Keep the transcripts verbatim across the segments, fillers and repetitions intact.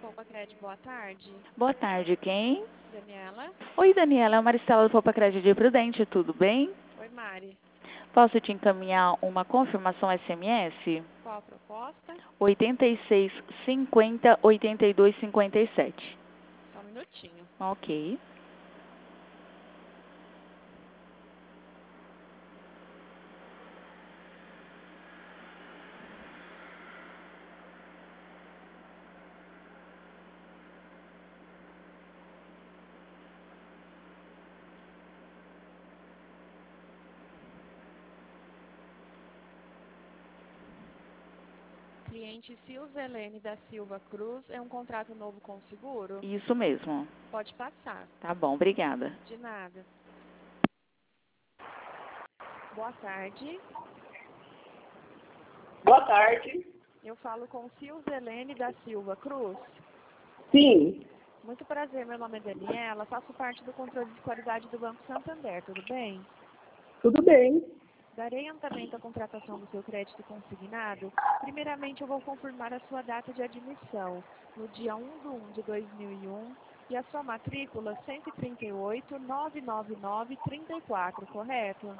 Poupa Cred, boa tarde. Boa tarde, quem? Daniela? Oi, Daniela, é a Maristela do Poupa Crédito de Prudente, tudo bem? Oi, Mari. Posso te encaminhar uma confirmação S M S? Qual a proposta? oitenta e seis, cinquenta, oitenta e dois, cinquenta e sete. Só um minutinho. Ok. Cliente Silvelene da Silva Cruz, é um contrato novo com seguro? Isso mesmo. Pode passar. Tá bom, obrigada. De nada. Boa tarde. Boa tarde. Eu falo com Silvelene da Silva Cruz. Sim, Muito prazer, meu nome é Daniela, faço parte do controle de qualidade do Banco Santander, tudo bem? tudo bem. Darei andamento à contratação do seu crédito consignado. Primeiramente, eu vou confirmar a sua data de admissão, no dia um de um de dois mil e um, e a sua matrícula cento e trinta e oito, novecentos e noventa e nove, trinta e quatro, correto?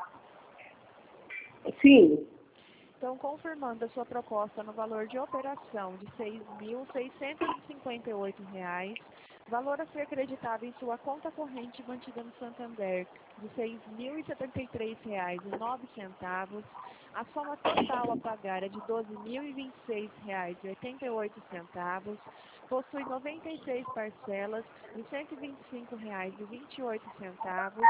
Sim, Então, confirmando a sua proposta no valor de operação de seis mil seiscentos e cinquenta e oito reais, valor a ser acreditado em sua conta corrente mantida no Santander de seis mil e setenta e três reais e nove centavos, a soma total a pagar é de doze mil e vinte e seis reais e oitenta e oito centavos, possui noventa e seis parcelas de cento e vinte e cinco reais e vinte e oito centavos.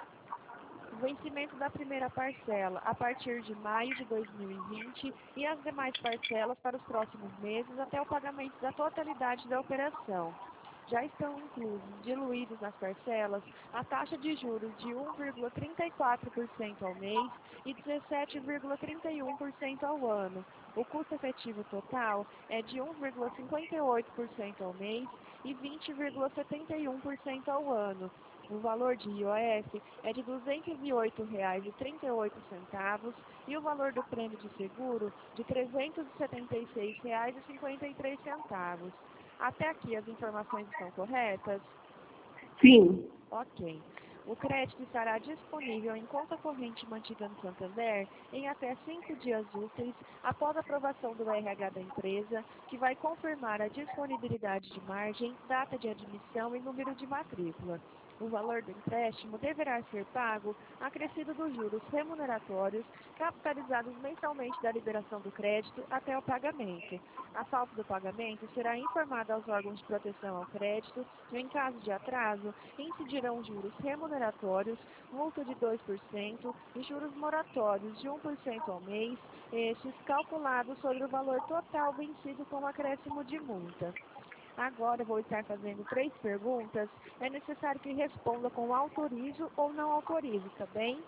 O vencimento da primeira parcela a partir de maio de dois mil e vinte e as demais parcelas para os próximos meses até o pagamento da totalidade da operação. Já estão inclusos, diluídos nas parcelas, a taxa de juros de um vírgula trinta e quatro por cento ao mês e dezessete vírgula trinta e um por cento ao ano. O custo efetivo total é de um vírgula cinquenta e oito por cento ao mês e vinte vírgula setenta e um por cento ao ano. O valor de I O F é de duzentos e oito reais e trinta e oito centavos e o valor do prêmio de seguro de trezentos e setenta e seis reais e cinquenta e três centavos. Até aqui as informações estão corretas? sim. Ok. O crédito estará disponível em conta corrente mantida no Santander em até cinco dias úteis após a aprovação do R H da empresa, que vai confirmar a disponibilidade de margem, data de admissão e número de matrícula. O valor do empréstimo deverá ser pago acrescido dos juros remuneratórios capitalizados mensalmente da liberação do crédito até o pagamento. A falta do pagamento será informada aos órgãos de proteção ao crédito e, em caso de atraso, incidirão juros remuneratórios, multa de dois por cento e juros moratórios de um por cento ao mês, estes calculados sobre o valor total vencido com acréscimo de multa. Agora eu vou estar fazendo três perguntas. É necessário que responda com autorizo ou não autorizo, tá bem?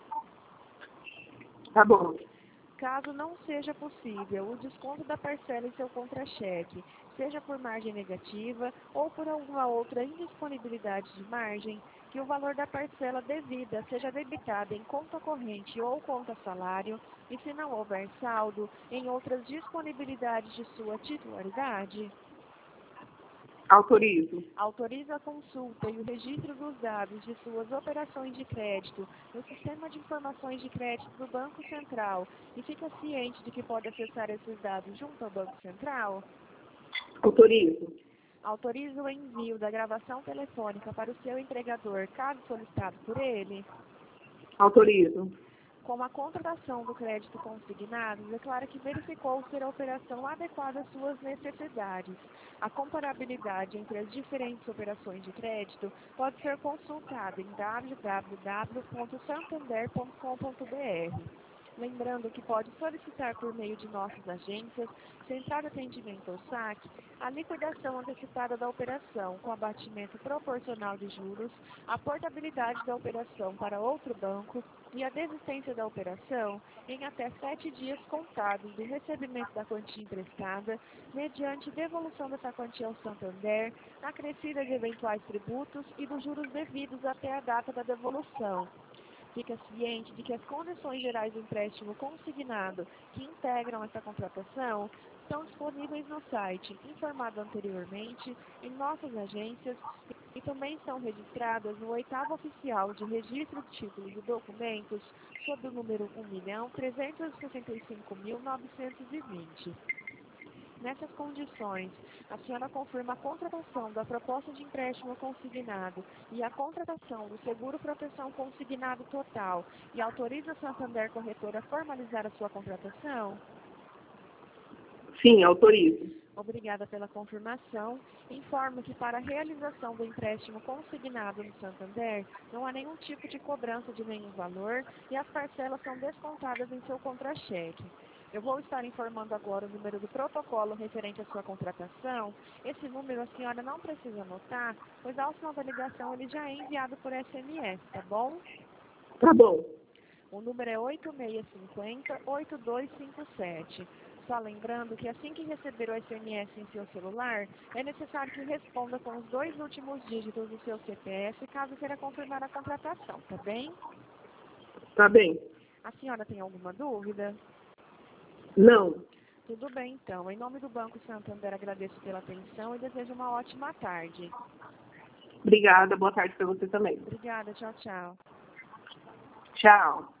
Tá bom. Caso não seja possível o desconto da parcela em seu contra-cheque, seja por margem negativa ou por alguma outra indisponibilidade de margem, que o valor da parcela devida seja debitado em conta corrente ou conta salário e, se não houver saldo, em outras disponibilidades de sua titularidade. Autorizo. Autoriza a consulta e o registro dos dados de suas operações de crédito no Sistema de Informações de Crédito do Banco Central e fica ciente de que pode acessar esses dados junto ao Banco Central? Autorizo. Autoriza o envio da gravação telefônica para o seu empregador, caso solicitado por ele? Autorizo. Com a contratação do crédito consignado, declara que verificou ser a operação adequada às suas necessidades. A comparabilidade entre as diferentes operações de crédito pode ser consultada em w w w ponto santander ponto com ponto b r. Lembrando que pode solicitar por meio de nossas agências, Central de Atendimento ou saque, a liquidação antecipada da operação com abatimento proporcional de juros, a portabilidade da operação para outro banco e a desistência da operação em até sete dias contados do recebimento da quantia emprestada, mediante devolução dessa quantia ao Santander, acrescida de eventuais tributos e dos juros devidos até a data da devolução. Fica ciente de que as condições gerais do empréstimo consignado que integram essa contratação estão disponíveis no site, informado anteriormente, em nossas agências e também estão registradas no oitavo oficial de registro de títulos e documentos sob o número um milhão trezentos e sessenta e cinco mil novecentos e vinte. Nessas condições, a senhora confirma a contratação da proposta de empréstimo consignado e a contratação do seguro proteção consignado total e autoriza a Santander Corretora a formalizar a sua contratação? Sim, autorizo. Obrigada pela confirmação. Informo que para a realização do empréstimo consignado no Santander, não há nenhum tipo de cobrança de nenhum valor e as parcelas são descontadas em seu contra-cheque. Eu vou estar informando agora o número do protocolo referente à sua contratação. Esse número a senhora não precisa anotar, pois ao final da ligação ele já é enviado por S M S, tá bom? Tá bom. O número é oito seis cinco zero, oito dois cinco sete. Só lembrando que assim que receber o S M S em seu celular, é necessário que responda com os dois últimos dígitos do seu C P F, caso queira confirmar a contratação, tá bem? Tá bem. A senhora tem alguma dúvida? Não. Tudo bem, então. Em nome do Banco Santander, agradeço pela atenção e desejo uma ótima tarde. Obrigada. Boa tarde para você também. Obrigada. Tchau, tchau. Tchau.